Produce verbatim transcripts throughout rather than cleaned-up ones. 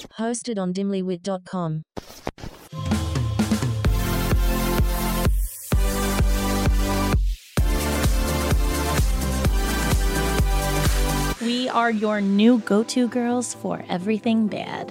Hosted on dimlywit dot com. We are your new go-to girls for everything bad.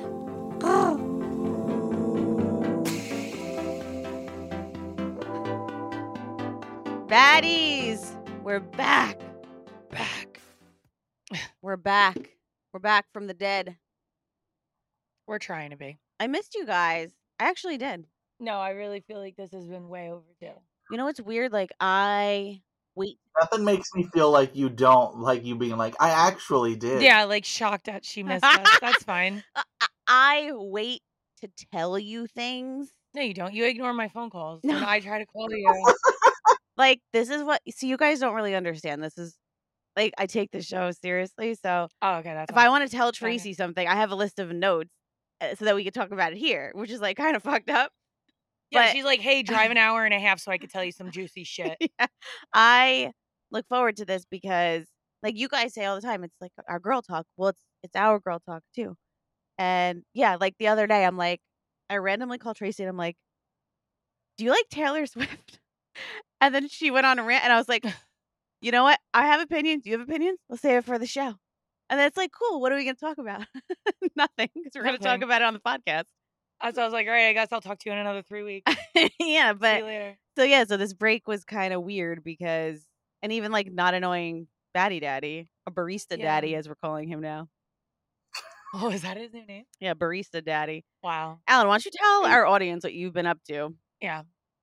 Baddies, we're back. Back. We're back. We're back from the dead. We're trying to be. I missed you guys. I actually did. No, I really feel like this has been way overdue. You know what's weird? Like, I wait. Nothing makes me feel like you don't, like you being like, I actually did. Yeah, like shocked that she missed us. That's fine. I- I wait to tell you things. No, you don't. You ignore my phone calls No. when I try to call you. Like, this is what, see, you guys don't really understand. This is, like, I take the show seriously. So Oh, okay, that's if fine. I want to tell Tracy something, I have a list of notes uh, so that we can talk about it here, which is, like, kind of fucked up. Yeah, but- she's like, hey, drive an hour and a half so I could tell you some juicy shit. Yeah. I look forward to this because, like you guys say all the time, it's like our girl talk. Well, it's it's our girl talk too. And yeah, like the other day, I'm like, I randomly called Tracy and I'm like, "Do you like Taylor Swift?" And then she went on a rant, and I was like, "You know what? I have opinions. You have opinions. Let's save it for the show." And then it's like, "Cool. What are we going to talk about?" Nothing, because we're going to talk Nothing. about it on the podcast. So I was like, all right, I guess I'll talk to you in another three weeks. Yeah, See but you later. so yeah, so this break was kind of weird because, and even like not annoying Batty Daddy, a barista Yeah. daddy as we're calling him now. Oh, is that his new name? Yeah, barista daddy. Wow. Alan, why don't you tell our audience what you've been up to? Yeah.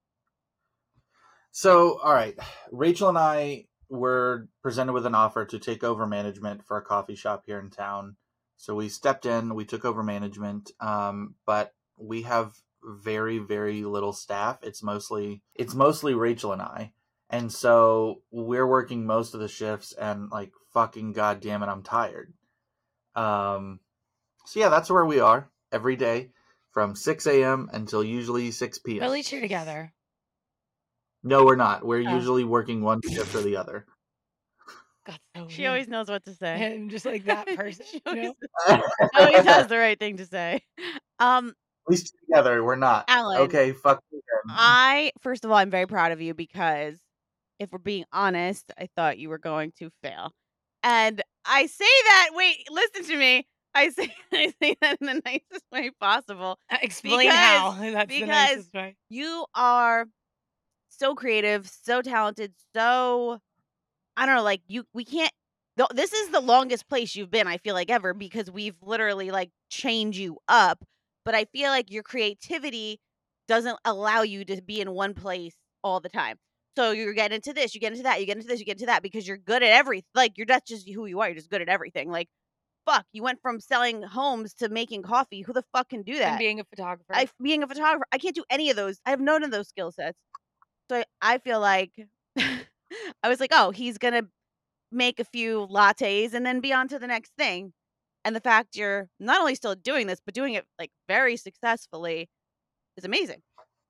So, all right. Rachel and I were presented with an offer to take over management for a coffee shop here in town. So we stepped in, we took over management, um, but we have very, very little staff. It's mostly it's mostly Rachel and I. And so we're working most of the shifts, and like fucking goddamn it, I'm tired. Um so yeah, that's where we are every day from six a.m. until usually six p.m. At least you're together. No, we're not. We're Oh. usually working one shift or the other. God, so She weird. always knows what to say. I'm just like that person. She you know? always, always has the right thing to say. Um, At least together, we're not. Alan. Okay, fuck you then. I first of all, I'm very proud of you because if we're being honest, I thought you were going to fail. And I say that, wait, listen to me. I say I say that in the nicest way possible. Uh, Explain Because- how. That's the because- nicest way. You are so creative, so talented, so I don't know, like you we can't th- this is the longest place you've been, I feel like, ever, because we've literally like chained you up. But I feel like your creativity doesn't allow you to be in one place all the time. So you get into this, you get into that, you get into this, you get into that because you're good at everything. Like you're that's just who you are. You're just good at everything. Like fuck, you went from selling homes to making coffee. Who the fuck can do that? And being a photographer. I being a photographer, I can't do any of those. I have none of those skill sets. So I, I feel like I was like, oh, he's gonna make a few lattes and then be on to the next thing. And the fact you're not only still doing this, but doing it like very successfully is amazing.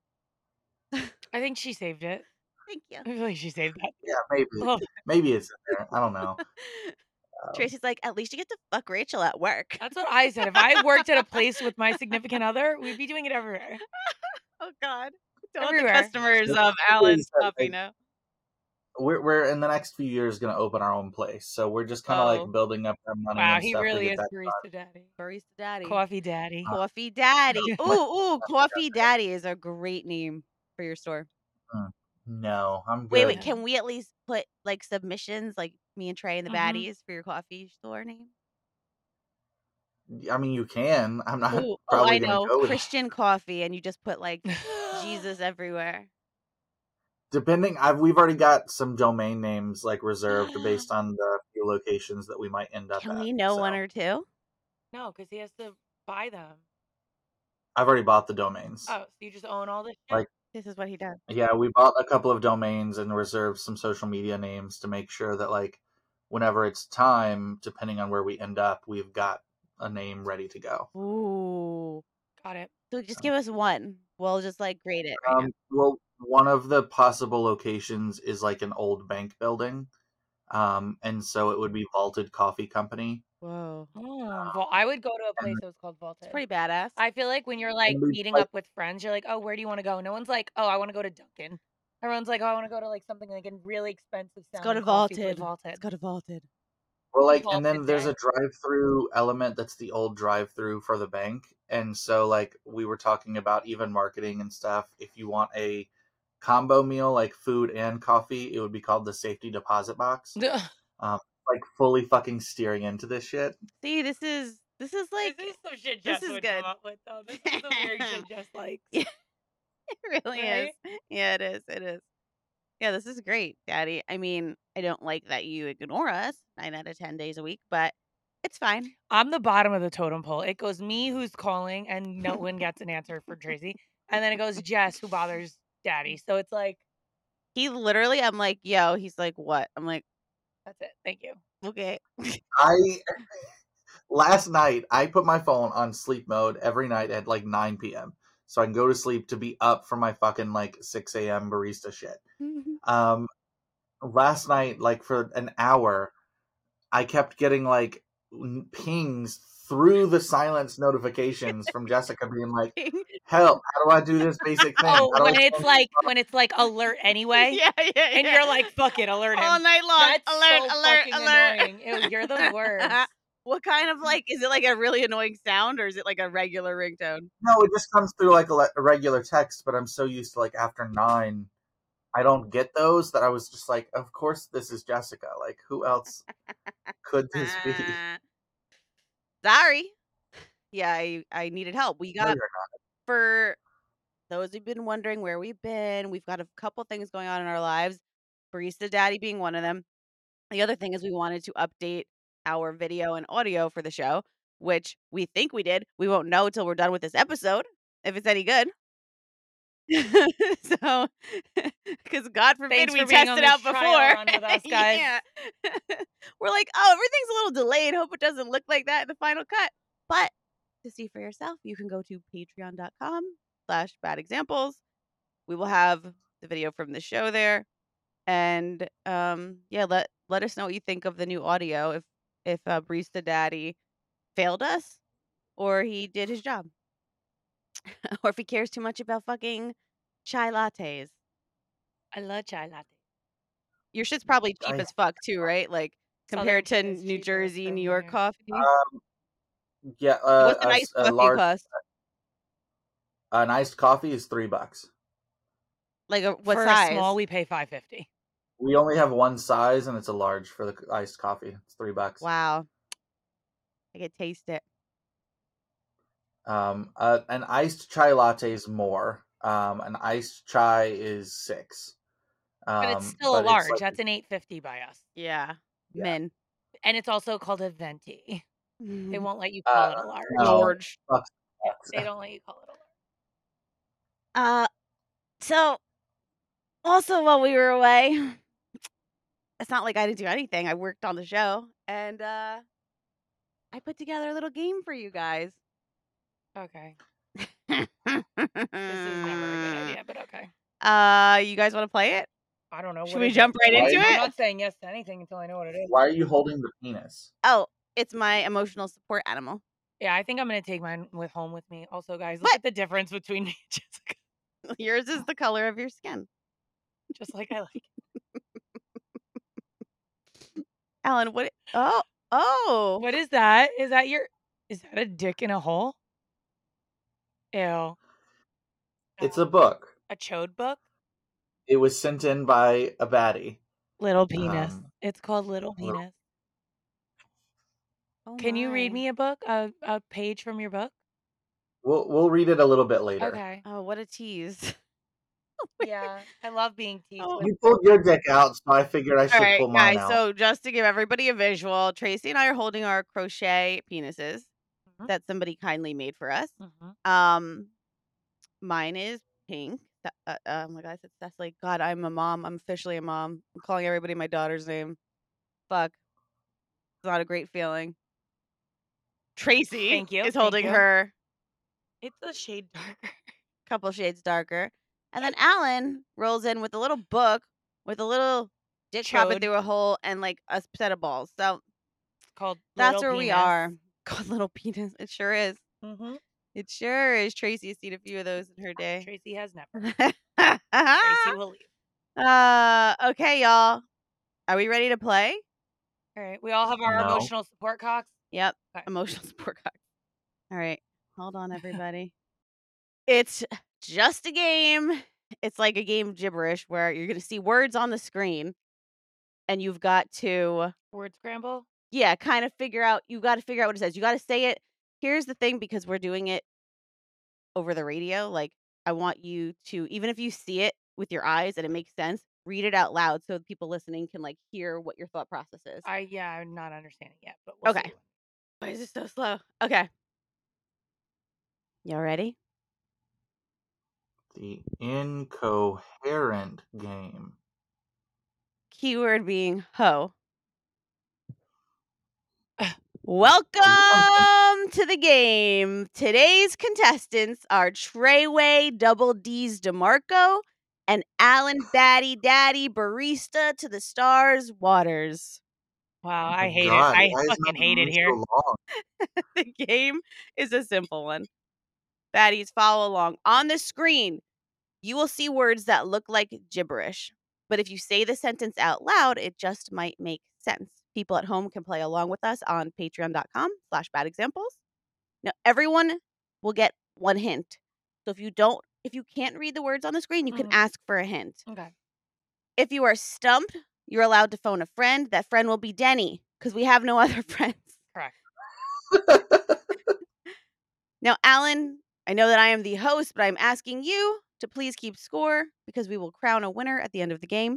I think she saved it. Thank you. I feel like she saved that. Yeah, maybe. Oh. Maybe it's in there. I don't know. Um, Tracy's like, at least you get to fuck Rachel at work. That's what I said. If I worked at a place with my significant other, we'd be doing it everywhere. Oh God. Don't Everywhere. let the customers Yeah. of Alan's Please, coffee like- know. We're we're in the next few years going to open our own place, so we're just kind of Oh. like building up our money. Wow, and he stuff to really get is that barista daddy. Barista Daddy. Coffee daddy. Coffee Daddy. Ooh, ooh, Coffee Daddy is a great name for your store. done. No, I'm good. Wait, wait, can we at least put like submissions, like me and Trey and the Mhm. baddies for your coffee store name? I mean, you can. I'm not Ooh, oh, probably I gonna know, go with Christian coffee, and you just put like Jesus everywhere. Depending, I've we've already got some domain names like reserved based on the few locations that we might end up Can at. we know one so or two? No, because he has to buy them. I've already bought the domains. Oh, so you just own all this shit? Like- This is what he does. Yeah, we bought a couple of domains and reserved some social media names to make sure that, like, whenever it's time, depending on where we end up, we've got a name ready to go. Ooh. Got it. So just give us one. We'll just like grade it right Um, well, one of the possible locations is like an old bank building, um, and so it would be Vaulted Coffee Company. Whoa. Oh, well, I would go to a place And that was called It's Vaulted. pretty badass. I feel like when you're like and we meeting like up with friends, you're like, oh, where do you want to go? No one's like, oh, I want to go to Dunkin'. Everyone's like, oh, I want to go to like something like a really expensive Let's go to sounding coffee place, Vaulted. Vaulted. Let's go to Vaulted. Well, like, and Vaulted then there's day. a drive-through element that's the old drive-through for the bank, and so like we were talking about even marketing and stuff. If you want a combo meal like food and coffee, it would be called the safety deposit box. Um, like fully fucking steering into this shit. See, this is this is like this is some shit this Jess is would good. come up with, though. This is the weird shit Jess likes. Yeah, it really is. Right? Yeah, it is. It is. Yeah, this is great, Daddy. I mean, I don't like that you ignore us nine out of ten days a week, but it's fine. I'm the bottom of the totem pole. It goes me who's calling and no one gets an answer for Tracy. And then it goes Jess who bothers Daddy. So it's like, He literally, I'm like, yo, he's like, what? I'm like, that's it. Thank you. okay. I last night I put my phone on sleep mode every night at like nine p.m. so I can go to sleep to be up for my fucking like six a.m. barista shit. Um, last night, like for an hour, I kept getting like n- pings through the silence notifications from Jessica being like, "Help! How do I do this basic thing?" Oh, How do when I it's change like when it's like alert anyway, yeah, yeah, yeah. and you're like, fuck it, alert him. all night long. That's alert, so alert, fucking alert. annoying. Ew, you're the worst. What kind of like is it like a really annoying sound or is it like a regular ringtone? No, it just comes through like a, le- a regular text, but I'm so used to like after nine, I don't get those that I was just like, of course this is Jessica. Like, who else could this be? Uh, sorry. Yeah, I, I needed help. We No, got you're for those who've been wondering where we've been, we've got a couple things going on in our lives. Barista Daddy being one of them. The other thing is we wanted to update our video and audio for the show, which we think we did. We won't know until we're done with this episode if it's any good. So, because God forbid Thanks we for being test on it this out trial before. run with us, guys. Yeah. We're like, oh, everything's a little delayed. Hope it doesn't look like that in the final cut. But to see for yourself, you can go to patreon.com slash bad examples. We will have the video from the show there. And um, yeah, let let us know what you think of the new audio. If if uh, Barista Daddy failed us, or he did his job, or if he cares too much about fucking chai lattes. I love chai latte. Your shit's probably cheap I- as fuck too, right? Like compared to Southern tea is New cheaper Jersey, than New York here. coffee. Um, yeah, uh, What's a, an iced a coffee large, cost? an iced coffee is three bucks. Like a, what for size? a small, we pay five fifty. We only have one size, and it's a large for the iced coffee. It's three bucks. Wow. I could taste it. Um, uh, an iced chai latte is more. Um, an iced chai is six. Um, But it's still a but large. like- That's an eight fifty by us. Yeah. Yeah. Men. And it's also called a venti. They Mm. won't let you call Uh, it a large. no. George. Fuck. Yeah, they don't let you call it a large. Uh, so also while we were away, it's not like I didn't do anything. I worked on the show and uh I put together a little game for you guys. Okay. This is never a good idea, but okay. Uh, you guys want to play it? I don't know. Should what we is jump it? right into I'm it? not saying yes to anything until I know what it is. Why are you holding the penis? Oh, it's my emotional support animal. Yeah, I think I'm gonna take mine with home with me. Also, guys, look What? at the difference between me and Jessica. Yours is the color of your skin. Just like I like. Alan, what? Oh, oh. What is that? Is that your? Is that a dick in a hole? Ew. It's Uh, a book. a chode book. It was sent in by a baddie. Little penis. Um, It's called Little Little- Penis. Oh Can you read my. me a book? A a page from your book? We'll we'll read it a little bit later. Okay. Oh, what a tease. Yeah, I love being teased. Oh. with You pulled your dick out, so I figured I should All right, pull mine guys. out. So just to give everybody a visual, Tracy and I are holding our crochet penises Mhm. that somebody kindly made for us. Mhm. Um, mine is pink. Th- Uh, oh my God, I said Cecily. God, I'm a mom. I'm officially a mom. I'm calling everybody my daughter's name. Fuck. It's not a great feeling. Tracy Thank you, is thank holding you. her It's a shade darker. couple shades darker. And then Alan rolls in with a little book with a little dick popping Chode. through a hole and like a set of balls. So called That's Little where we Penis. are. God, little penis. It sure is. Mm-hmm. It sure is. Tracy has seen a few of those in her day. Tracy has never. Tracy will leave. uh, okay, y'all. Are we ready to play? All right. We all have our No. emotional support cocks. Yep. Okay. Emotional support cock. All right. Hold on, everybody. It's just a game. It's like a game gibberish where you're going to see words on the screen and you've got to, Word scramble. yeah, kind of figure out, you got to figure out what it says. You got to say it. Here's the thing, because we're doing it over the radio. Like, I want you to, even if you see it with your eyes and it makes sense, read it out loud so the people listening can like hear what your thought process is. I yeah, I'm not understanding yet, but we'll Okay. see. Why is it so slow? Okay. Y'all ready? The incoherent game. Keyword being ho. Welcome to the game. Today's contestants are Treyway Double D's DeMarco and Alan Batty Daddy Barista to the Stars Waters. Wow, I hate God, it. I why is fucking nothing hate it so here. long? The game is a simple one. Baddies, follow along. On the screen, you will see words that look like gibberish. But if you say the sentence out loud, it just might make sense. People at home can play along with us on patreon.com slash bad examples. Now, everyone will get one hint. So if you don't, if you can't read the words on the screen, you can Mhm. ask for a hint. Okay. If you are stumped, you're allowed to phone a friend. That friend will be Denny, because we have no other friends. Correct. Now, Alan, I know that I am the host, but I'm asking you to please keep score because we will crown a winner at the end of the game.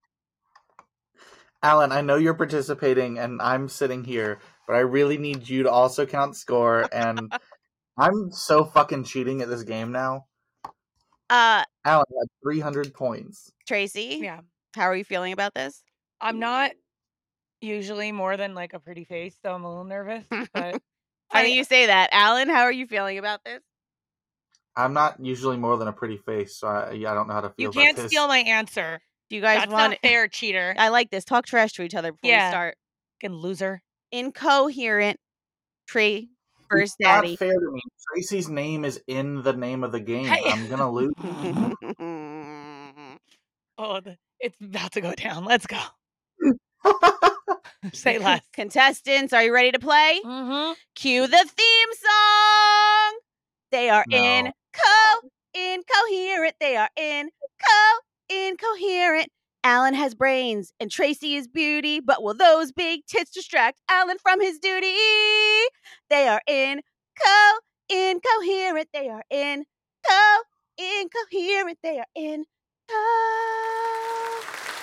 Alan, I know you're participating and I'm sitting here, but I really need you to also count score. And I'm so fucking cheating at this game now. Uh, Alan had three hundred points. Tracy, Yeah. how are you feeling about this? I'm not usually more than like a pretty face, so I'm a little nervous. But Funny I- you say that. Alan, how are you feeling about this? I'm not usually more than a pretty face, so I, yeah, I don't know how to feel you about can't this. steal my answer. Do you guys That's want? not fair, cheater. I like this. Talk trash to each other before Yeah. we start. Fucking loser. Incoherent. Trey first It's not daddy. fair to me. Tracy's name is in the name of the game. Hey. I'm gonna lose. Oh, the, it's about to go down. Let's go. Say less. Contestants, are you ready to play? Mm-hmm. Cue the theme song. They are No. in co incoherent. They are in co incoherent. Alan has brains and Tracy is beauty, but will those big tits distract Alan from his duty? They are in co incoherent. They are in co incoherent. They are in co.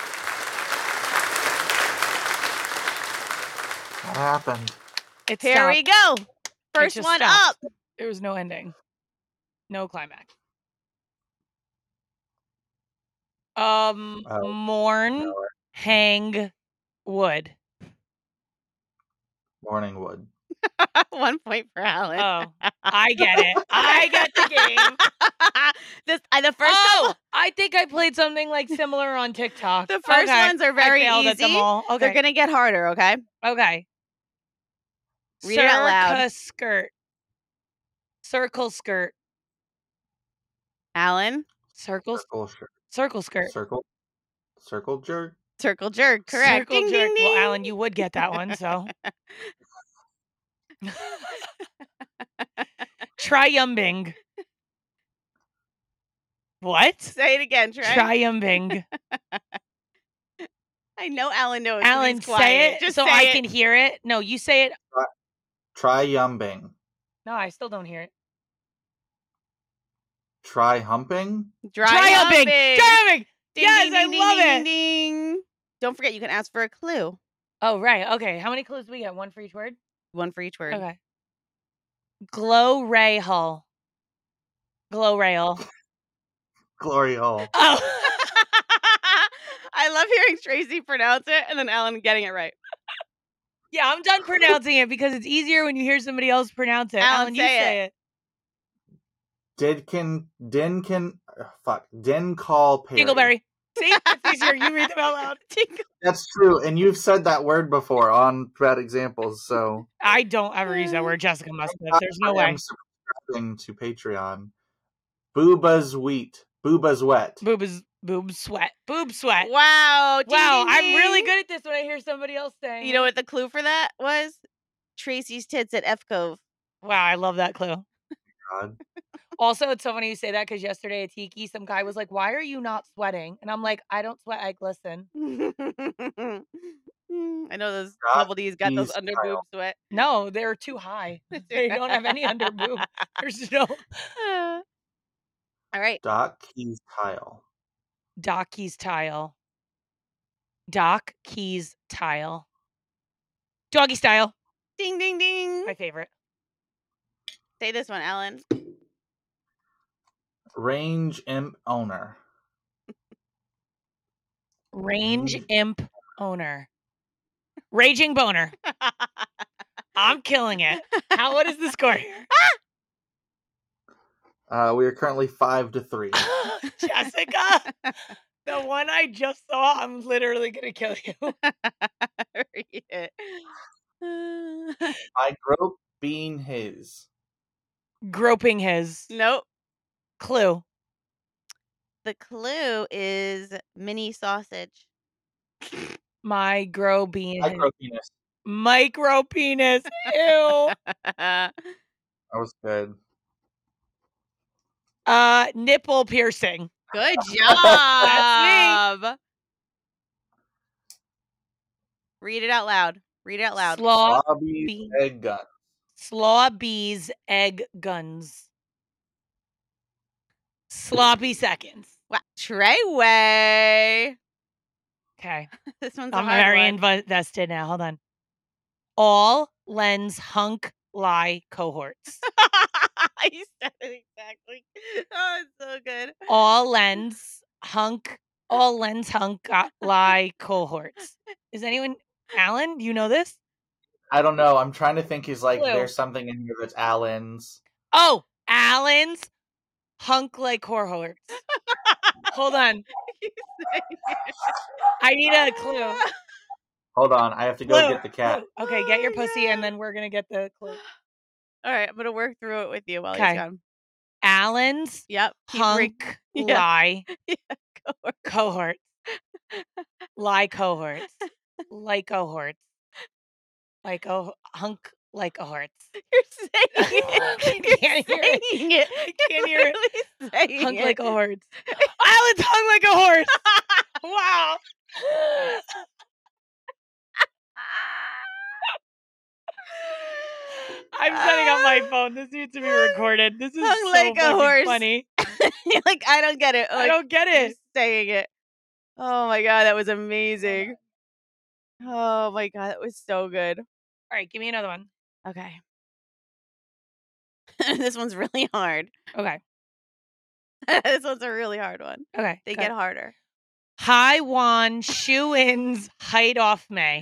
What happened? It's Here we go. First just one stopped. up. There was no ending. No climax. Um, Oh, mourn, no. hang, wood. Morning Wood. One point for Alan. Oh, I get it. I get the game. this uh, the first Oh, couple, I think I played something like similar on TikTok. the first Okay. ones are I very failed at them easy. all. Okay. They're gonna get harder. Okay. Okay. Read it out loud. Circa skirt. Circle skirt. Alan, Circle Circle shirt. circle skirt. Circle. Circle jerk. circle jerk. Correct. Circle Ding, jerk. ding, Well, ding. Alan, you would get that one, so. Triumbing. What? Say it again. Try. Triumbing. I know Alan knows. but Alan, he's say quiet. it Just so say I it. can hear it. No, you say it. Try yumbing. No, I still don't hear it. Try humping. Dry Triumbing. humping. Triumbing. Ding, Yes, ding, I ding, love ding, it. Ding, ding. Don't forget, you can ask for a clue. Oh, right. Okay. How many clues do we get? One for each word? One for each word. Okay. Glow ray hull. Glow rail. Glory hole. Oh. I love hearing Tracy pronounce it and then Alan getting it right. Yeah, I'm done pronouncing it because it's easier when you hear somebody else pronounce it. Alan, Alan, you say say it. Didkin. Dinkin. uh, Fuck. Din call Perry. Dingleberry. See, it's easier. You read them out loud. Tingle. That's true, and you've said that word before on bad examples. So I don't ever use that word. Jessica must have. There's no I way. am subscribing to Patreon. Booba's wheat. Booba's wet. Boobs, boob sweat, boob sweat. Wow. Ding, Wow, ding, I'm really ding. good at this when I hear somebody else saying. You know it. what the clue for that was? Tracy's tits at F Cove. Wow, I love that clue. God. Also, it's so funny you say that because yesterday at Tiki, some guy was like, "Why are you not sweating?" And I'm like, "I don't sweat. I glisten." I know those Got double D's got those these under style. boob sweat. No, they're too high. They don't have any under boob. There's no All right. Doc Keys tile. Doc Keys tile. Doc Keys tile. Doggy style. Ding, ding, ding. My favorite. Say this one, Ellen. Range imp owner. Range Range- imp owner. Raging boner. I'm killing it. How? What is the score here? Uh, we are currently five to three. Jessica, the one I just saw, I'm literally gonna kill you. Read it. I grope being his. Groping his Nope. clue. The clue is mini sausage. My grow being Micro penis. micro penis. Ew. That was good. Uh, nipple piercing. Good job. Read it out loud. Read it out loud. Slaw, Bobby's bean. egg gun. slaw bees, egg guns. Sloppy seconds. Wow. Treyway. Okay, This one's a I'm hard very one. invested now. Hold on. All lens hunk lie cohorts. You said it exactly. Oh, it's so good. All lens hunk. All lens hunk uh, lie cohorts. Is anyone? Alan, do you know this? I don't know. I'm trying to think. He's like, Clue. there's something in here that's Allen's. Oh, Alan's hunk like cohorts. Hold on. I need a clue. Hold on. I have to go Clue, get the cat. clue. Okay, get your pussy, and then we're gonna get the clue. All right, I'm gonna work through it with you while Okay. he's gone. Alan's Yep. keep re- hunk Yeah. lie cohort. cohorts. Lie cohorts. Like cohorts. Like oh hunk like cohorts. You're saying it. You're Can't hear it. saying it. I can't hear it. You're literally saying Hunk it. like cohorts. Alan's hung like a horse. Wow. I'm setting up my phone. This needs to be recorded. This is Hung so like a fucking horse. funny. You're like, I don't get it. I Like, don't get you're it. saying it. Oh my god, that was amazing. Oh my god, that was so good. All right, give me another one. Okay. This one's really hard. Okay. This one's a really hard one. Okay. They go. get harder. Hi Wan shoe ins height off May.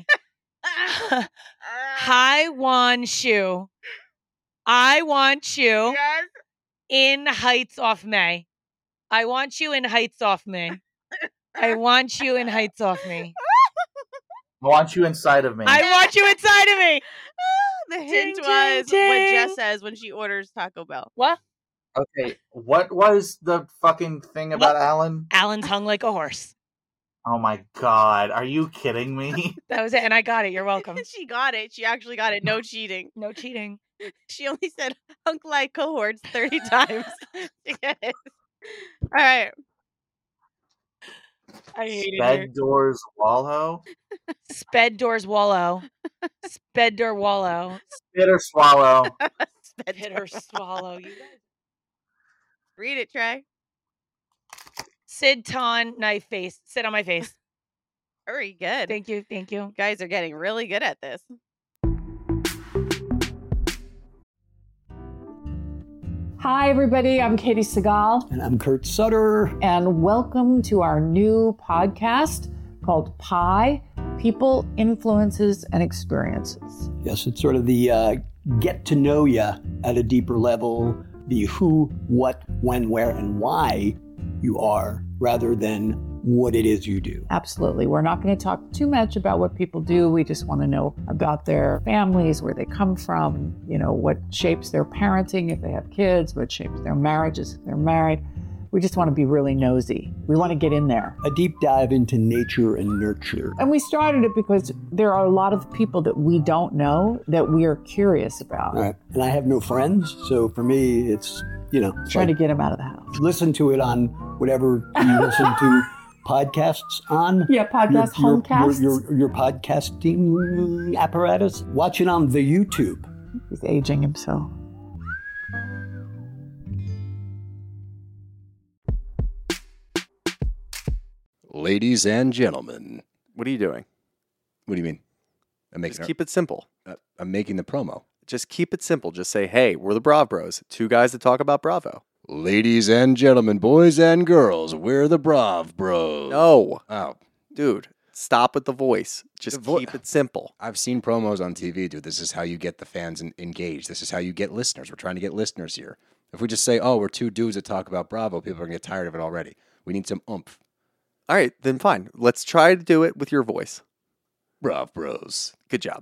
Hi Wan shoe. I want you Yes. in heights off May. I want you in heights off me. I want you in heights off me. I want you inside of me. I want you inside of me. The Ding, hint ding, was what ding. Jess says when she orders Taco Bell. What? Okay, what was the fucking thing about Alan? Alan's hung like a horse. Oh my god, are you kidding me? That was it, and I got it. You're welcome. She got it. She actually got it. No cheating. No cheating. She only said hunk like cohorts thirty times to get it. All right. I hated your Bed doors wallow? sped doors wallow. Sped door wallow. Spit or swallow? Sped Hit door. or swallow. You guys. Read it, Trey. Sid Ton knife face. Sit on my face. Very good. Thank you. Thank you. You guys are getting really good at this. Hi, everybody. I'm Katie Segal, And I'm Kurt Sutter. and welcome to our new podcast called Pi People, Influences, and Experiences. Yes, it's sort of the uh, get to know you at a deeper level, the who, what, when, where, and why you are, rather than what it is you do. Absolutely. We're not going to talk too much about what people do. We just want to know about their families, where they come from, you know, what shapes their parenting if they have kids, what shapes their marriages if they're married. We just want to be really nosy. We want to get in there. A deep dive into nature and nurture. And we started it because there are a lot of people that we don't know that we are curious about. All right. And I have no friends, so for me, it's, you know, it's Trying like, to get them out of the house. listen to it on whatever you listen to podcasts on. Yeah, podcast, your, homecasts. Your, your, your podcasting apparatus. Watch it on the YouTube. He's aging himself. Ladies and gentlemen, What are you doing? what do you mean? I'm making. Just a- keep it simple. uh, I'm making the promo. Just keep it simple. Just say, hey, we're the Brav Bros. Two guys that talk about Bravo. Ladies and gentlemen, boys and girls, we're the Brav Bros. No, Oh, dude, stop with the voice. Just The vo- keep it simple. I've seen promos on T V, dude. This is how you get the fans en- engaged. This is how you get listeners. We're trying to get listeners here. If we just say, oh, we're two dudes that talk about Bravo, people are going to get tired of it already. We need some oomph. All right, then fine. Let's try to do it with your voice. Brav Bros. Good job.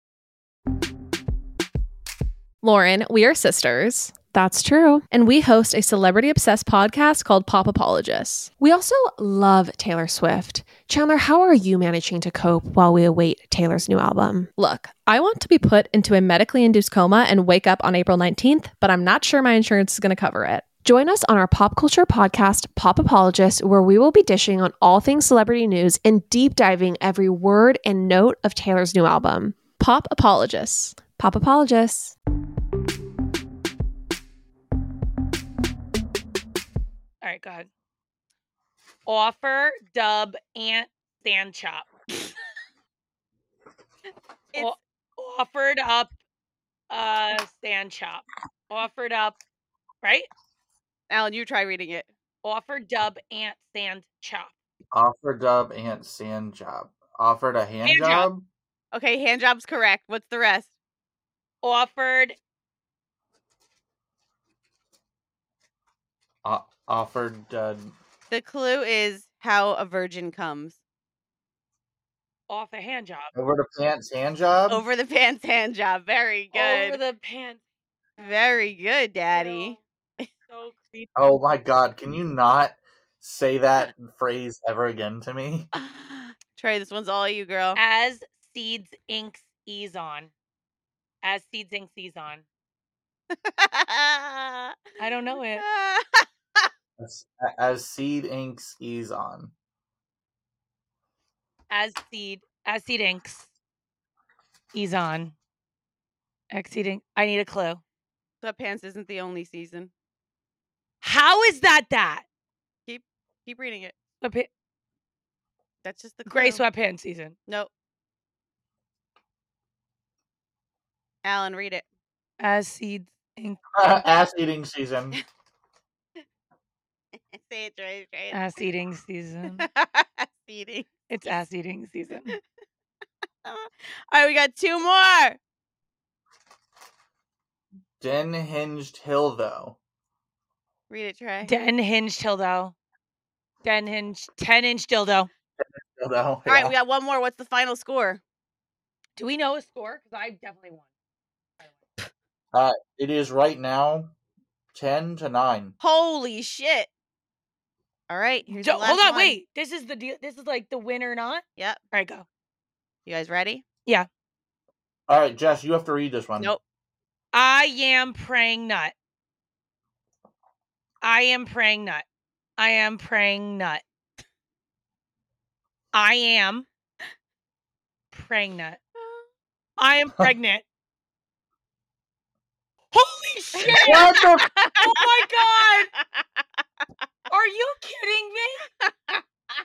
Lauren, we are sisters. That's true. And we host a celebrity obsessed podcast called Pop Apologists. We also love Taylor Swift. Chandler, how are you managing to cope while we await Taylor's new album? Look, I want to be put into a medically induced coma and wake up on April nineteenth, but I'm not sure my insurance is going to cover it. Join us on our pop culture podcast, Pop Apologists, where we will be dishing on all things celebrity news and deep diving every word and note of Taylor's new album. Pop Apologists. Pop Apologists. All right, go ahead. Offer, dub, ant, sand chop. O- offered up, uh, sand chop. Offered up, right? Alan, you try reading it. Offer, dub, ant, sand chop. Offer dub ant sand job. Offered a hand, Hand job. job. Okay, hand job's correct. What's the rest? Offered, O- offered uh, The clue is how a virgin comes. off a hand job. over the pants hand job. Over the pants hand job. Very good. Over the pants. Very good, Daddy. So creepy. Oh my god, can you not say that phrase ever again to me? Trey, this one's all you, girl. As seeds inks ease on. As seeds inks ease on. I don't know it. As, as seed inks ease on. As seed, as seed inks ease on. Exceeding. I need a clue. Sweatpants isn't the only season. How is that that? Keep keep reading it. Sweatpa- That's just the clue. Gray sweatpants season. Nope. Alan, read it. As seeds ink. Ass eating season. Say it, Trey. Trey. Ass eating season. Ass eating. It's ass eating season. All right, we got two more. Den hinged hill though. Read it, Trey. Den hinge dildo. Den hinge. ten inch dildo. Dildo. All right, we got one more. What's the final score? Do we know a score? Because I definitely won. Uh, it is right now ten to nine. Holy shit. All right, here's Jo- the last hold on, one. wait. This is the deal. This is like the win or not. Yep. All right, go. You guys ready? Yeah. All right, Jess, you have to read this one. Nope. I am praying nut. I am praying nut. I am praying nut. I am praying nut. I am pregnant. Holy shit! What the? Oh my god! Are you kidding me?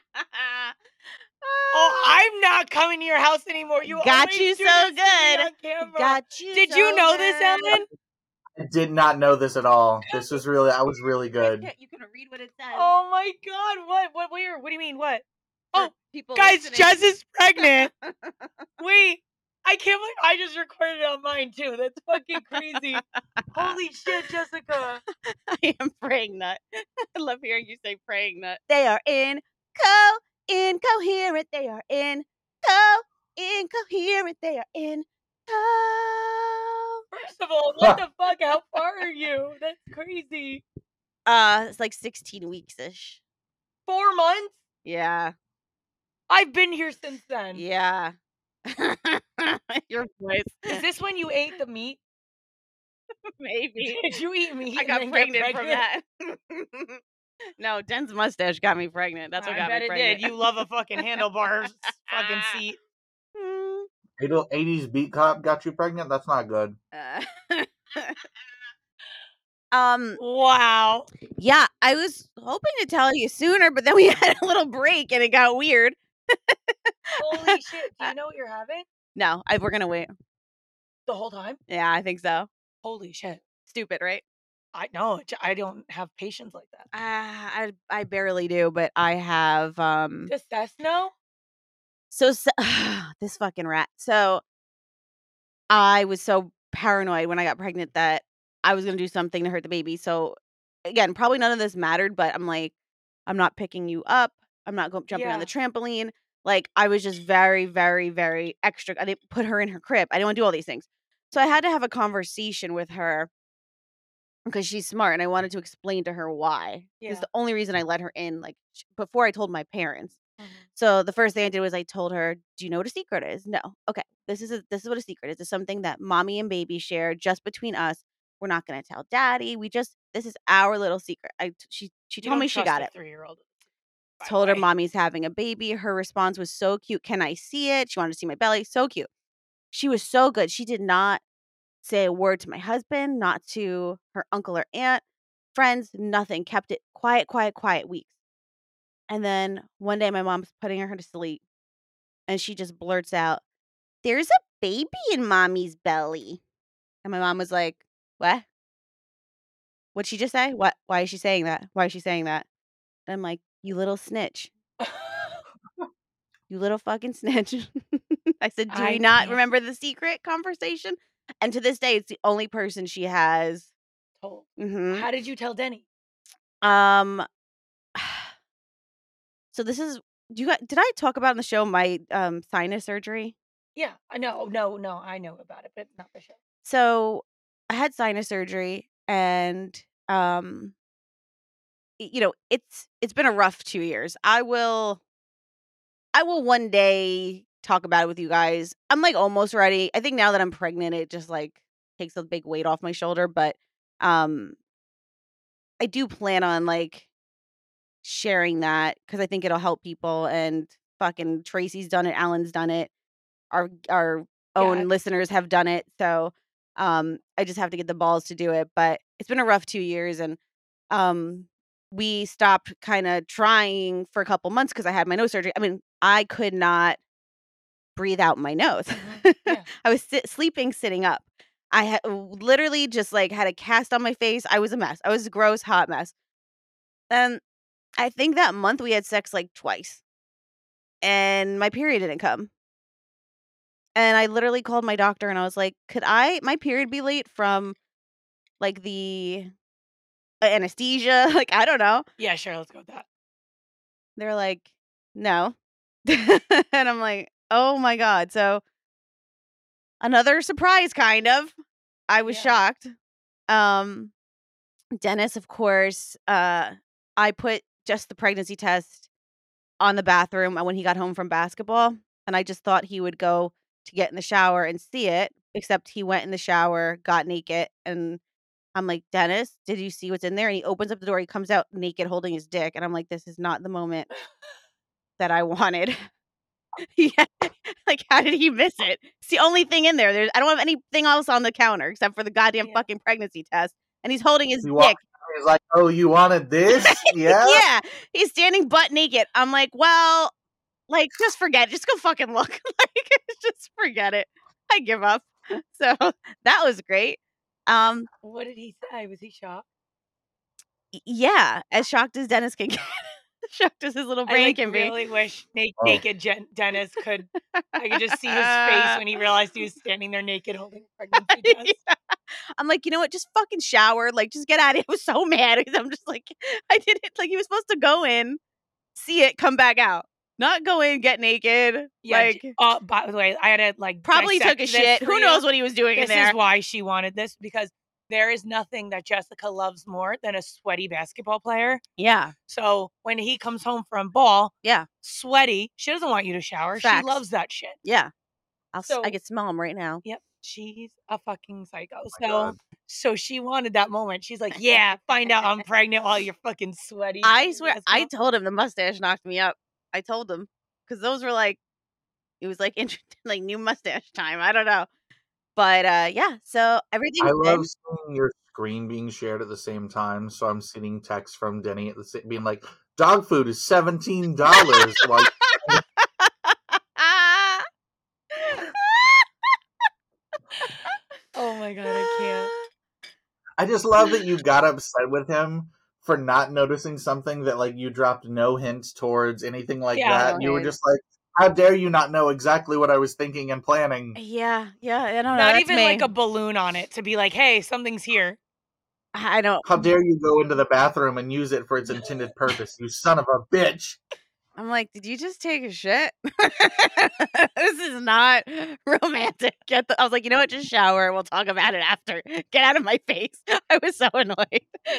Oh, I'm not coming to your house anymore. You Got always you do so this to me good. on camera. Got you. Did so you know this, good. Ellen? I did not know this at all. This was really, I was really good. You can read what it says. Oh my god! What? What? Where? What do you mean? What? For Oh, people guys, listening. Jess is pregnant. Wait, I can't believe I just recorded it on mine too. That's fucking crazy. Holy shit, Jessica. I am praying nut. I love hearing you say praying nut. They are in Co incoherent, they are in. Co incoherent, they are in. Co. First of all, what the fuck? How far are you? That's crazy. Uh, it's like sixteen weeks ish. Four months? Yeah. I've been here since then. Yeah. Your voice. Is this when you ate the meat? Maybe. Did you eat meat? I and got then get pregnant from that. No, Den's mustache got me pregnant. That's what I got bet me it pregnant. did. You love a fucking handlebar fucking seat. eighties beat cop got you pregnant? That's not good. Uh, um. Wow. Yeah, I was hoping to tell you sooner, but then we had a little break and it got weird. Holy shit. Do you know what you're having? No, I, we're gonna wait. The whole time? Yeah, I think so. Holy shit. Stupid, right? I know. I don't have patience like that. Uh, I I barely do, but I have. Um. Does Seth know? So, so this fucking rat. So I was so paranoid when I got pregnant that I was gonna do something to hurt the baby. So again, probably none of this mattered, but I'm like, I'm not picking you up. I'm not going jumping on the trampoline. Like I was just very, very, very extra. I didn't put her in her crib. I didn't want to do all these things. So I had to have a conversation with her because she's smart, and I wanted to explain to her why. Because Yeah. the only reason I let her in, like sh- before I told my parents. Mhm. So the first thing I did was I told her, "Do you know what a secret is?" No. Okay. This is a, this is what a secret is. It's something that mommy and baby share just between us. We're not going to tell daddy. We just this is our little secret. I t- she she You told don't me she trust got a it. three-year-old. by the Told her way. mommy's having a baby. Her response was so cute. Can I see it? She wanted to see my belly. So cute. She was so good. She did not say a word to my husband, not to her uncle or aunt, friends, nothing. Kept it quiet, quiet, quiet weeks. And then one day my mom's putting her to sleep and she just blurts out, "There's a baby in mommy's belly." And my mom was like, "What? What'd she just say? What? Why is she saying that? Why is she saying that?" And I'm like, "You little snitch. You little fucking snitch." I said, "Do I you not can't. remember the secret conversation?" And to this day, it's the only person she has. Told. hmm How did you tell Denny? Um. So this is. Do you got? Did I talk about on the show my um sinus surgery? Yeah. I know. No, no. I know about it, but not the show. So I had sinus surgery, and um, y- you know, it's it's been a rough two years. I will, I will one day talk about it with you guys. I'm like almost ready. I think now that I'm pregnant, it just like takes a big weight off my shoulder. But um, I do plan on like sharing that because I think it'll help people. And fucking Tracy's done it, Alan's done it, our our own Yeah. listeners have done it. So um, I just have to get the balls to do it. But it's been a rough two years, and um, we stopped kind of trying for a couple months because I had my nose surgery. I mean, I could not breathe out my nose. Mhm. Yeah. I was sit- sleeping sitting up. I had literally just like had a cast on my face. I was a mess. I was a gross, hot mess. And I think that month we had sex like twice, and my period didn't come. And I literally called my doctor and I was like, "Could I my period be late from like the anesthesia?" Like, I don't know. Yeah, sure. Let's go with that. They're like, "No." And I'm like, "Oh my God." So another surprise, kind of. I was Yeah. shocked. Um, Dennis, of course, uh, I put just the pregnancy test on the bathroom when he got home from basketball. And I just thought he would go to get in the shower and see it, except he went in the shower, got naked. And I'm like, "Dennis, did you see what's in there?" And he opens up the door. He comes out naked holding his dick. And I'm like, this is not the moment that I wanted. Yeah. Like, how did he miss it? It's the only thing in there. There's I don't have anything else on the counter except for the goddamn Yeah. fucking pregnancy test. And he's holding his He dick. walked. He's like, "Oh, you wanted this? Yeah." Yeah. He's standing butt naked. I'm like, well, like, just forget it. Just go fucking look. Like, just forget it. I give up. So that was great. Um, What did he say? Was he shocked? y- yeah, as shocked as Dennis can get. Shocked as his little I brain like can be. really wish na- Oh. naked Jen- Dennis could. I could just see his face when he realized he was standing there naked holding a pregnancy test. Yeah. I'm like, you know what? Just fucking shower. Like, just get out of it. I was so mad because I'm just like, I did it. Like, he was supposed to go in see it, come back out. Not go in, get naked. Yeah. like j- uh, by the way, I had to like probably dissect took a this shit. for Who you. knows what he was doing This in there? is why she wanted this, because there is nothing that Jessica loves more than a sweaty basketball player. Yeah. So when he comes home from ball, Yeah. sweaty, she doesn't want you to shower. Facts. She loves that shit. Yeah. I'll, s- So- I can smell him right now. Yep. She's a fucking psycho. my so God. so she wanted that moment. She's like, yeah, find out I'm pregnant while you're fucking sweaty. I swear, I Basketball. told him the mustache knocked me up. I told him because those were like, it was like int- like new mustache time. I don't know, but uh yeah. So everything's I good. love seeing your screen being shared at the same time. So I'm seeing text from Denny at the sa- being like, "Dog food is seventeen dollars." Like, Oh my god, I can't. I just love that you got upset with him for not noticing something that like you dropped no hints towards anything like Yeah, that. no You were hints. just like, "How dare you not know exactly what I was thinking and planning?" Yeah, yeah. I don't know. Not that's even me. like a balloon on it to be like, hey, something's here. I don't. How dare you go into the bathroom and use it for its intended purpose, you son of a bitch! I'm like, did you just take a shit? This is not romantic. Get the, I was like, you know what? Just shower. We'll talk about it after. Get out of my face. I was so annoyed.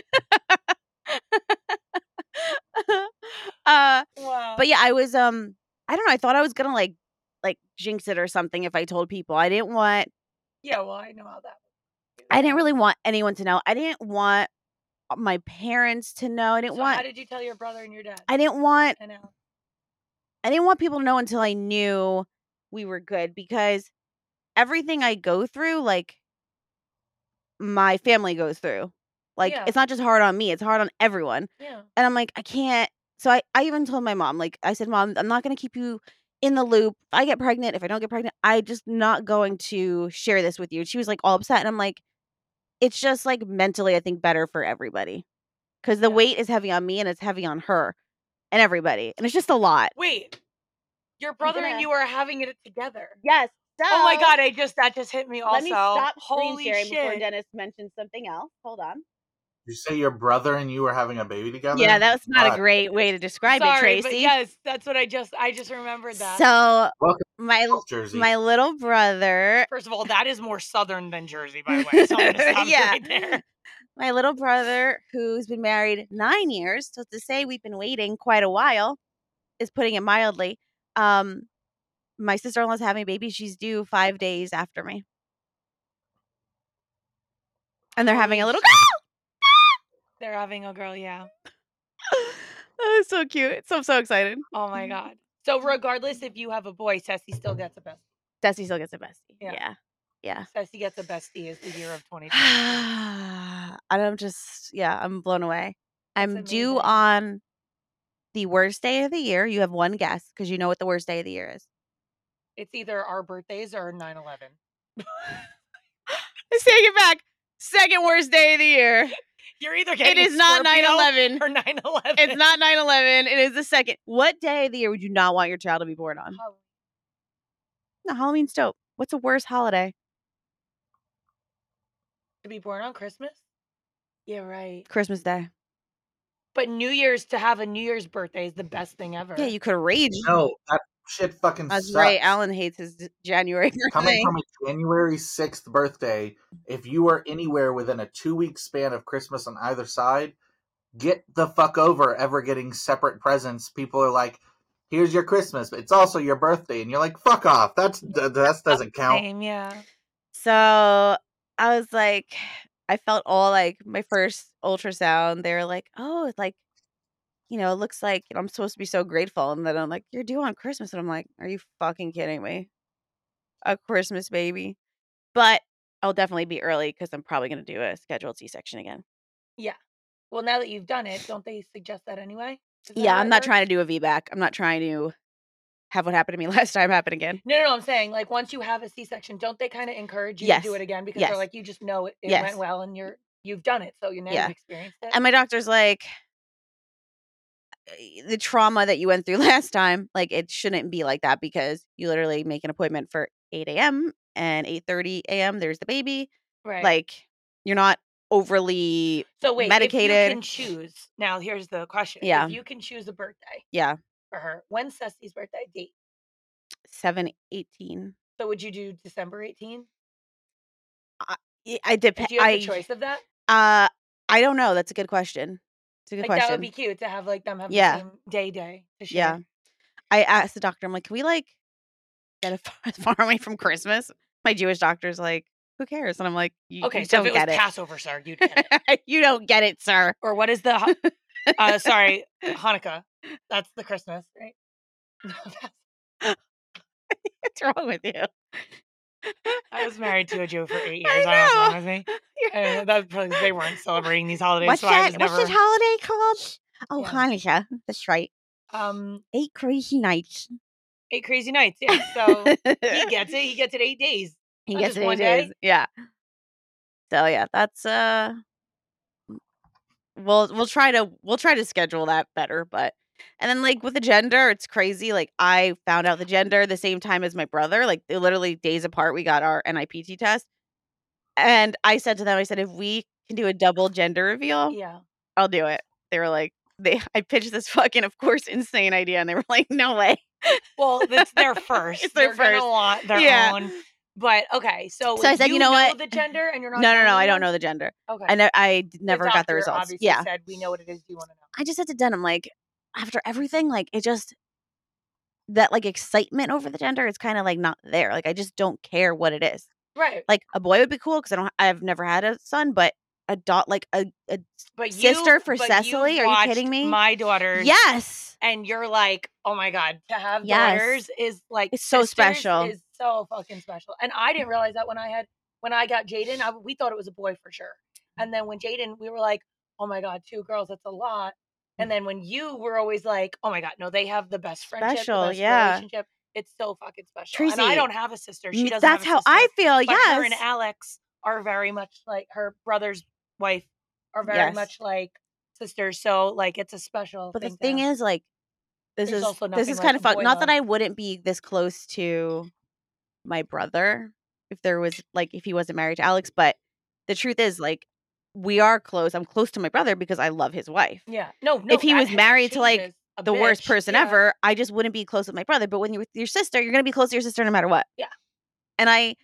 uh, Wow. but yeah, I was um, I don't know. I thought I was gonna like, like jinx it or something if I told people. I didn't want. yeah, well, I know how that works. I didn't really want anyone to know. I didn't want my parents to know. I didn't So want. how did you tell your brother and your dad? I didn't want. I know. I didn't want people to know until I knew we were good because everything I go through, like my family goes through. Like Yeah. it's not just hard on me, it's hard on everyone. Yeah. And I'm like, I can't. So I, I even told my mom, like, I said, Mom, I'm not going to keep you in the loop. If I get pregnant, if I don't get pregnant, I just not going to share this with you. And she was like all upset. And I'm like, it's just like mentally, I think better for everybody because the Yeah. weight is heavy on me and it's heavy on her and everybody. And it's just a lot. Wait, your brother gonna- and you are having it together. Yes. So Oh my god, I just that just hit me also. Let me stop screen Holy sharing before shit. Dennis mentions something else. Hold on. Did you say your brother and you were having a baby together? Yeah, that's not a God. great way to describe Sorry, it, Tracy. but yes, that's what I just I just remembered that. So Welcome my to Jersey. my little brother, First of all, that is more southern than Jersey, by the way. So I'm gonna stop Yeah. right there. my little brother, who's been married nine years, so to say we've been waiting quite a while, is putting it mildly. Um, my sister in law's having a baby. She's due five days after me, and they're having a Holy little shit. girl. They're having a girl, yeah. Oh, it's so cute. So I'm so excited. Oh my god. So regardless if you have a boy, Ceci still gets a bestie. Desi still gets a bestie. Yeah. Yeah, yeah. Ceci gets a bestie is the year of twenty twenty. I don't just yeah, I'm blown away. That's I'm due amazing. on the worst day of the year. You have one guess because you know what the worst day of the year is. It's either our birthdays or nine eleven. Let's take it back. Second worst day of the year. You're either It getting is not Scorpio nine eleven. or nine eleven. It's not nine eleven. It is the second. What day of the year would you not want your child to be born on? No, Halloween's dope. What's a worse holiday? To be born on Christmas? Yeah, right. Christmas Day. But New Year's, to have a New Year's birthday is the best thing ever. Yeah, you could rage. No, that shit fucking That's sucks. right. Alan hates his d- January birthday. Coming from a January sixth birthday, if you are anywhere within a two week span of Christmas on either side, get the fuck over ever getting separate presents. People are like, here's your Christmas, but it's also your birthday. And you're like, fuck off. That's that doesn't count. Same, yeah. So I was like, I felt all like my first ultrasound. They were like, oh, it's like, you know, it looks like I'm supposed to be so grateful. And then I'm like, you're due on Christmas. And I'm like, are you fucking kidding me? A Christmas baby. But I'll definitely be early because I'm probably going to do a scheduled C-section again. Yeah. Well, now that you've done it, don't they suggest that anyway? Is that Yeah, how I'm it not works? trying to do a V BAC. I'm not trying to have what happened to me last time happen again. No, no, no. I'm saying, like, once you have a C-section, don't they kind of encourage you Yes. to do it again because Yes. they're like, you just know it, it Yes. went well and you're you've done it, so you now Yeah. you've experienced it. And my doctor's like, the trauma that you went through last time, like it shouldn't be like that because you literally make an appointment for eight a.m. and eight thirty a.m. there's the baby. right. Like you're not overly So wait, if medicated. you can choose, now here's the question. Yeah. If you can choose a birthday Yeah. for her, when's Cecily's birthday date? seven eighteen. So would you do December eighteenth? I, I depend. Do you have I the choice of that? uh I don't know. That's a good question. It's a good Like question. that would be cute to have like them have Yeah. the same day day to share. Yeah. I asked the doctor, I'm like, can we like get it far, as far away from Christmas? My Jewish doctor's like, who cares? And I'm like, you, Okay, you so don't if it was get it. Passover, sir, you'd get it. You don't get it, sir. Or what is the ha- uh sorry, Hanukkah. That's the Christmas, right? What's wrong with you? I was married to a Jew for eight I years. I, don't know what's know. wrong with me. And that's probably they weren't celebrating these holidays, What's so I was that? never What's that holiday called? Oh, Yeah. Hanukkah. That's right. um Eight crazy nights. eight crazy nights. Yeah, so he gets it. He gets it eight days. He Not gets just it eight one days. day. Yeah. So yeah, that's uh we'll we'll try to we'll try to schedule that better, but and then like with the gender, it's crazy. Like I found out the gender the same time as my brother, like they're literally days apart. We got our N I P T test. And I said to them, I said, if we can do a double gender reveal, Yeah. I'll do it. They were like, they I pitched this fucking, of course, insane idea, and they were like, no way. Well, it's their first. It's their They're first. gonna want their Yeah. own. But okay, so, So I said, you know what? the gender, and you're not. No, no, no, telling I don't them? know the gender. Okay. I ne- I d- The never got the doctor results. Obviously Yeah. said we know what it is. Do you want to know? I just said to Den, I'm like, after everything, like it just that like excitement over the gender is kind of like not there. Like I just don't care what it is. Right. Like a boy would be cool because I don't. I've never had a son, but a dot like a, a But you, sister for but Cecily. you've Are you watched kidding me? My daughters. Yes. And you're like, oh my god, to have Yes. daughters is like It's so sisters special. Is so fucking special. And I didn't realize that when I had when I got Jaden, I, we thought it was a boy for sure. And then when Jaden, we were like, oh my god, two girls, that's a lot. And then when you were always like, oh my god, no, they have the best friendship, Special, the best yeah. relationship. It's so fucking special. Tracy, and I don't have a sister. She Mm, doesn't. That's have a how sister, I feel. But Yes. her and Alex are very much like her brother's wife are very Yes. much like sisters. So like it's a special. But the thing to thing have. is, like, this There's is also this nothing is like kind a of fun. boy Not that love. I wouldn't be this close to my brother if there was like if he wasn't married to Alex, but the truth is, like, we are close. I'm close to my brother because I love his wife. Yeah. No, no. If he that was ha- married to like changes a the worst bitch. person Yeah. ever, I just wouldn't be close with my brother. But when you're with your sister, you're gonna be close to your sister no matter what. Yeah. And I,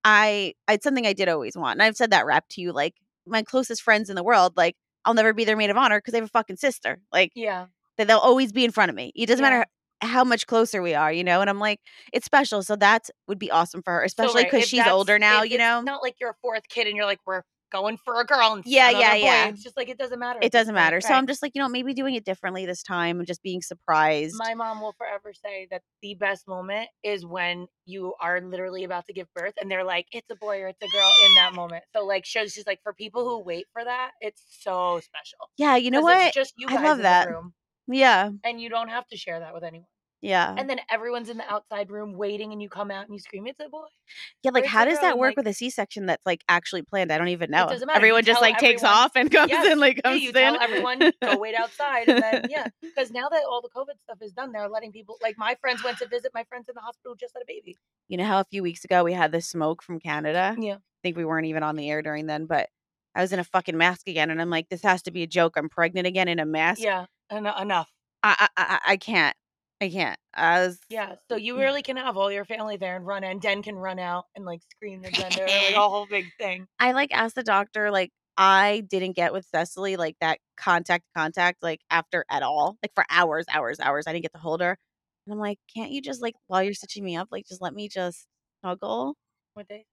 I, it's something I did always want, and I've said that rap to you. Like my closest friends in the world, like I'll never be their maid of honor because they have a fucking sister. Like Yeah. that they'll always be in front of me. It doesn't Yeah. matter how much closer we are, you know. And I'm like, it's special. So that would be awesome for her, So, especially right, because if she's that's- older now. if You it's know, not like you're a fourth kid and you're like, we're going for a girl. And Yeah, another yeah, boy. yeah. It's just like it doesn't matter. it at this doesn't point, matter. So right. I'm just like, you know, maybe doing it differently this time and just being surprised. My mom will forever say that the best moment is when you are literally about to give birth and they're like, it's a boy or it's a girl in that moment. So like, she's she's like, for people who wait for that, it's so special. Yeah, you know 'Cause what? It's just you I guys love in that. the room, Yeah, and you don't have to share that with anyone. yeah, And then everyone's in the outside room waiting, and you come out and you scream, "It's a boy!" yeah. Like, it's how a does girl, that and, work like- with a C-section that's like actually planned? I don't even know. doesn't matter. You Everyone just tell like takes everyone- off and comes Yes. in, like Yeah, comes you in. tell everyone go wait outside, and then yeah, because now that all the COVID stuff is done, they're letting people. Like my friends went to visit my friends in the hospital who just had a baby. You know how a few weeks ago we had the smoke from Canada? Yeah. I think we weren't even on the air during then, but I was in a fucking mask again, and I'm like, this has to be a joke. I'm pregnant again in a mask. Yeah, en- enough. I, I, I, I can't. I can't. I was. Yeah, so you really can have all your family there and run, and Den can run out and like scream the gender, like a whole big thing. I like asked the doctor, like, I didn't get with Cecily like that contact contact like after at all, like for hours, hours, hours. I didn't get to hold her, and I'm like, can't you just like while you're stitching me up, like just let me just snuggle? What day?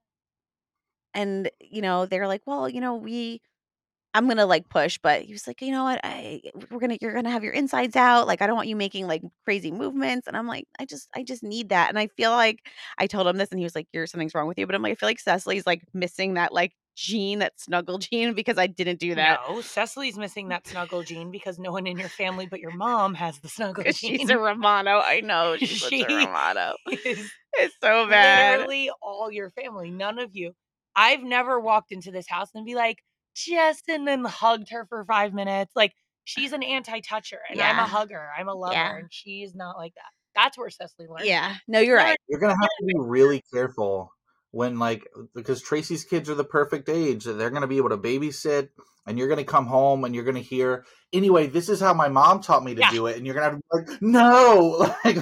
And you know they're like, well, you know we. I'm gonna like push, but he was like, you know what, I we're gonna you're gonna have your insides out. Like I don't want you making like crazy movements. And I'm like, I just I just need that. And I feel like I told him this, and he was like, you're something's wrong with you. But I'm like, I feel like Cecily's like missing that like gene, that snuggle gene, because I didn't do that. No, Cecily's missing that snuggle gene because no one in your family but your mom has the snuggle Because gene. she's a Romano. I know she's such She a Romano. is It's so bad. literally all your family. None of you. I've never walked into this house and be like, Justin, and hugged her for five minutes. Like she's an anti-toucher, and I'm Yeah. a hugger. I'm a lover, Yeah. and she's not like that. That's where Cecily learned. Yeah. No, you're right. You're gonna have to be really careful when like because Tracy's kids are the perfect age. They're going to be able to babysit, and you're going to come home and you're going to hear, anyway, this is how my mom taught me to Yeah. do it, and you're going to have to be like, no, like,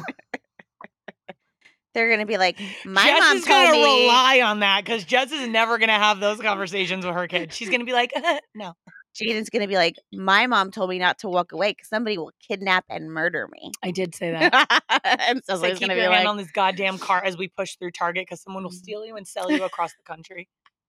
They're gonna be like, my Jess mom is told gonna me. rely on that because Jess is never gonna have those conversations with her kids. She's gonna be like, no. Jaden's gonna be like, my mom told me not to walk away because somebody will kidnap and murder me. I did say that. And So Cecily's keep gonna be your hand like, on this goddamn cart as we push through Target because someone will steal you and sell you across the country.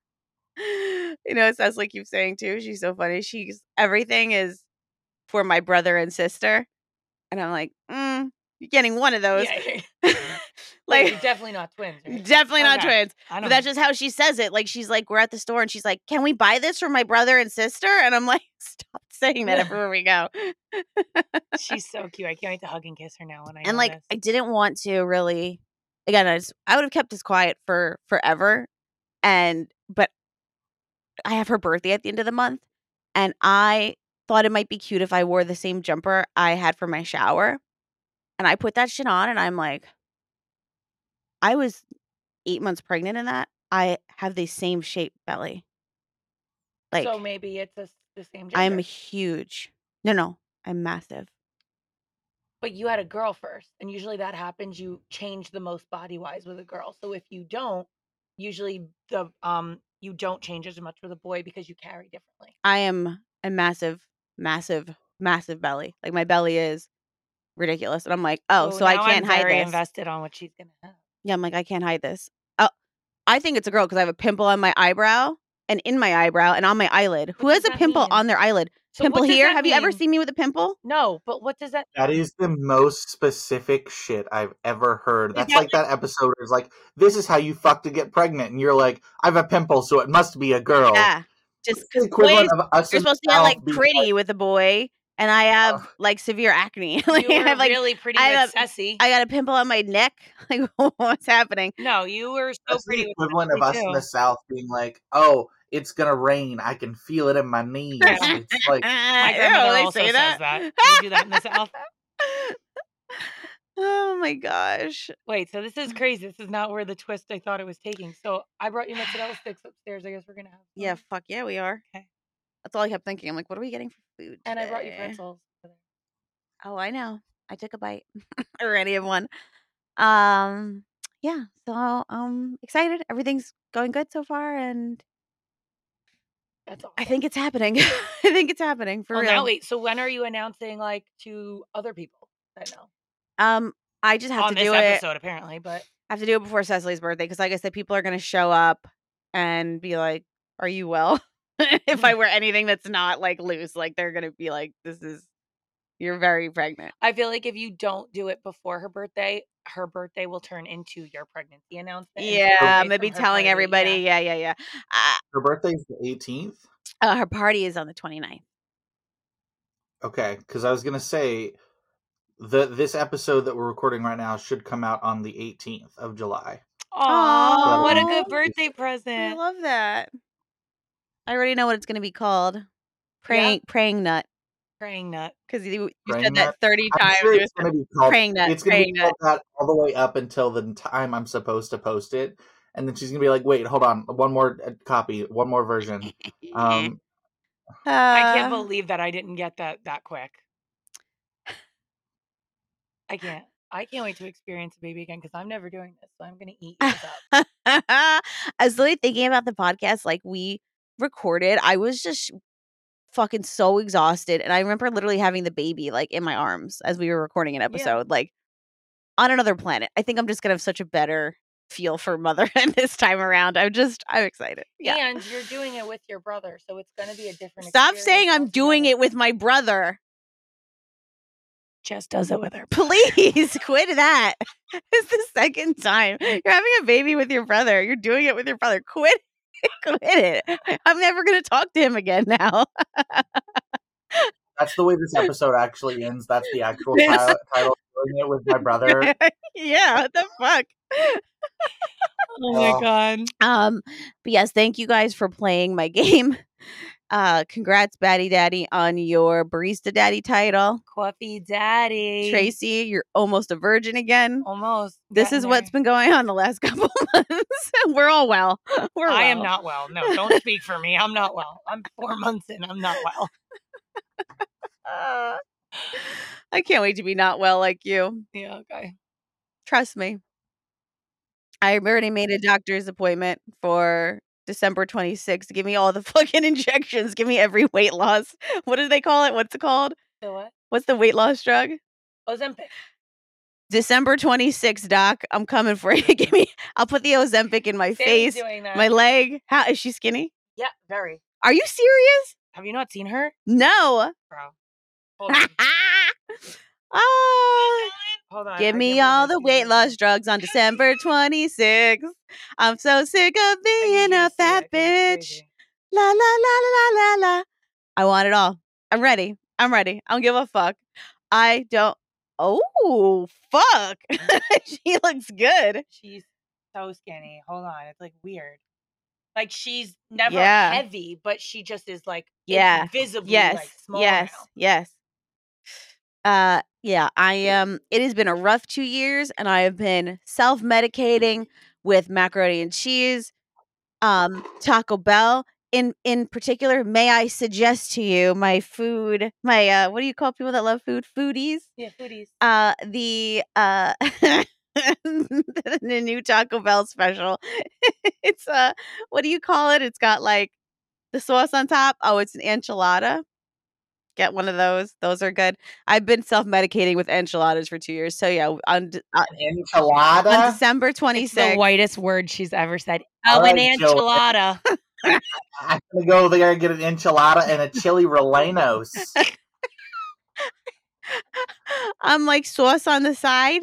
you know, what Cecily keeps saying too. She's so funny. She's everything is for my brother and sister, and I'm like, mm, you're getting one of those. Yeah, yeah. Like, Like, you're definitely not twins, right? definitely not Okay. twins. I But don't that's know. just how she says it. Like, she's like, we're at the store, and she's like, can we buy this for my brother and sister? And I'm like, stop saying that everywhere we go. She's so cute. I can't wait to hug and kiss her now when I And know like, this. I didn't want to really. Again, I just, I would have kept this quiet for forever, and but I have her birthday at the end of the month, and I thought it might be cute if I wore the same jumper I had for my shower, and I put that shit on, and I'm like, I was eight months pregnant in that. I have the same shape belly. Like, so maybe it's a, the same gender. I'm huge. No, no, I'm massive. But you had a girl first, and usually that happens. You change the most body wise with a girl. So if you don't, usually the um you don't change as much with a boy because you carry differently. I am a massive, massive, massive belly. Like, my belly is ridiculous, and I'm like, oh, so I now can't I'm hide very this. invested on what she's gonna have. Yeah, I'm like, I can't hide this. Oh, I think it's a girl because I have a pimple on my eyebrow and in my eyebrow and on my eyelid. Who What has does a that pimple mean? on their eyelid? So Pimple what does here? that Have you ever mean? seen me with a pimple? No, but what does that? that is the most specific shit I've ever heard. That's that like that episode where it's like, this is how you fuck to get pregnant, and you're like, I have a pimple, so it must be a girl. Yeah. Just It's the because boys, equivalent of us you're in supposed to the get South like being pretty with a boy, and I have Ugh. like severe acne. Like, You I were have like really pretty I with have- Ceci. I got a pimple on my neck. Like, what's happening? No, you were so That's pretty the with equivalent of Ceci us in too. the South being like, oh, it's gonna rain. I can feel it in my knees. Yeah. It's like, My Ew, grandmother they also say says that. that. We do that in the South. Oh my gosh. Wait, so this is crazy. This is not where the twist I thought it was taking. So I brought you mozzarella sticks upstairs. I guess we're gonna have. Yeah, some. fuck yeah, we are. Okay. That's all I kept thinking. I'm like, what are we getting for food? And I brought you today? pretzels. Oh, I know. I took a bite or any of one. Um, yeah. So I'm excited. Everything's going good so far, and That's awesome. I think it's happening. I think it's happening for Well, real. now wait. So when are you announcing like to other people that know Um, I just have on to this do episode? it. Apparently, but I have to do it before Cecily's birthday because, like I said, people are gonna show up and be like, "Are you well?" If I wear anything that's not like loose, like they're gonna be like, "This is you're very pregnant." I feel like if you don't do it before her birthday, her birthday will turn into your pregnancy announcement. and take Yeah, away I'm gonna from be her telling party. everybody. Yeah. Yeah, yeah, yeah. Uh, her birthday's the eighteenth. uh, her party is on the twenty-ninth. Okay, because I was gonna say, the this episode that we're recording right now should come out on the eighteenth of July. Aw, what a Aw. good birthday I present. love that. I already know what it's gonna be called. Praying, praying nut. Praying nut. Because you, you Praying said that nut? thirty I'm times. sure You it's said gonna be called. praying nut. It's gonna Praying be nut. called that all the way up until the time I'm supposed to post it, and then she's gonna be like, "Wait, hold on, one more uh, copy, one more version." Um, I can't Uh, believe that I didn't get that that quick. I can't. I can't wait to experience a baby again because I'm never doing this. So I'm gonna eat yours up. I was literally thinking about the podcast like we recorded. I was just fucking so exhausted. And I remember literally having the baby like in my arms as we were recording an episode, like on another planet. I think I'm just gonna have such a better feel for motherhood this time around. I'm just I'm excited. Yeah. And you're doing it with your brother, so it's gonna be a different Stop experience saying I'm doing altogether. it with my brother. Jess does it with her. Please quit that. It's the second time. You're having a baby with your brother. You're doing it with your brother. Quit quit it. I'm never gonna talk to him again now. that's the way this episode actually ends. That's the actual This- title. title Doing it with my brother. Yeah, what the fuck? Oh my Oh. god. Um, but yes, thank you guys for playing my game. Uh, congrats, Batty Daddy, on your Barista Daddy title. Coffee Daddy. Tracy, you're almost a virgin again. Almost. This is what's been going on the last couple months. We're all well. We're I well. am not well. No, don't speak for me. I'm not well. I'm four months in. I'm not well. Uh, I can't wait to be not well like you. Yeah, okay. Trust me. I already made a doctor's appointment for December twenty-sixth. Give me all the fucking injections. Give me every weight loss. What do they call it? What's it called? The what? What's the weight loss drug? Ozempic. December twenty-sixth, Doc. I'm coming for you. Give me. I'll put the Ozempic in my Sam's face, doing that. my leg. How is she skinny? Yeah, very. Are you serious? Have you not seen her? No. Bro. Hold on. Ah. Hold on. Give I me can't all believe the I've seen weight her. loss drugs on December twenty-sixth. I'm so sick of I need being you to a see fat it 'cause it's bitch. crazy. La la la la la la la. I want it all. I'm ready. I'm ready. I don't give a fuck. I don't. Oh, fuck. She looks good. She's so skinny. Hold on. It's like weird. Like she's never Yeah. heavy, but she just is like Yeah. visibly Yes. like small yes. now. Yes. Uh yeah, I um it has been a rough two years and I have been self-medicating with macaroni and cheese, um Taco Bell in in particular. May I suggest to you my food, my uh what do you call people that love food? Foodies? Yeah, foodies. Uh the uh the new Taco Bell special. It's uh what do you call it? It's got like the sauce on top. Oh, it's an enchilada. Get one of those. Those are good. I've been self-medicating with enchiladas for two years. So yeah, on, de- uh, Enchilada? on December It's the twenty-sixth. whitest word she's ever said. All Oh, an right, Joe. enchilada. I'm gonna go there and get an enchilada and a chili rellenos. I'm like sauce on the side.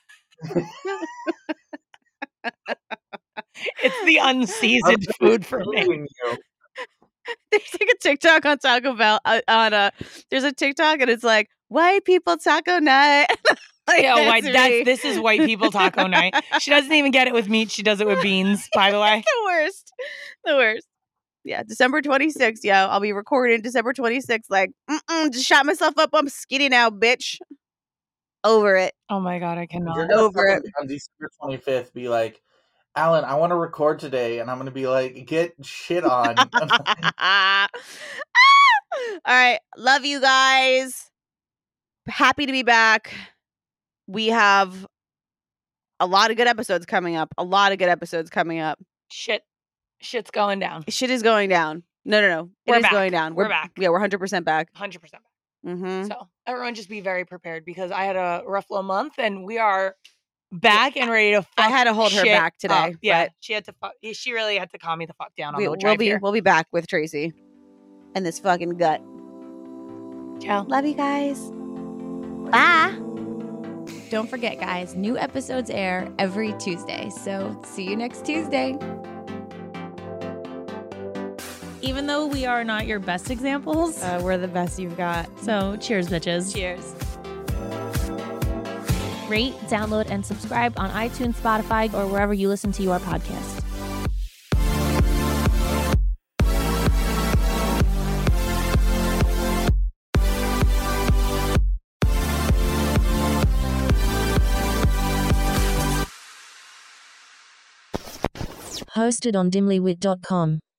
It's the unseasoned food for me. Killing you. There's like a TikTok on Taco Bell uh, on a. There's a TikTok and it's like white people taco night. Like, Yeah, white, me. that's this is white people taco night. She doesn't even get it with meat. She does it with beans, by the way. The worst. The worst. Yeah, December twenty-sixth, yo. I'll be recording December twenty-sixth. Like, mm-mm, just shot myself up. I'm skinny now, bitch. Over it. Oh my god, I You're cannot. gonna Over fucking on December twenty-fifth be like, Alan, I want to record today, and I'm gonna be like, get shit on. Ah. All right. Love you guys. Happy to be back. We have a lot of good episodes coming up. A lot of good episodes coming up. Shit. Shit's going down. Shit is going down. No, no, no. It We're is back. going down. We're back. Yeah, we're one hundred percent back. one hundred percent. Mm-hmm. So everyone just be very prepared because I had a rough little month and we are back and ready to fuck I had to hold her shit back today, up. Yeah, but- she had to fuck, she really had to calm me the fuck down on We, the we'll drive be here. we'll be back with Tracy and this fucking gut. Ciao. Love you guys. Bye. Don't forget, guys, new episodes air every Tuesday. So see you next Tuesday. Even though we are not your best examples, Uh, we're the best you've got. so cheers, bitches. Cheers. Rate, download, and subscribe on iTunes, Spotify, or wherever you listen to your podcast. Hosted on dimlywit dot com.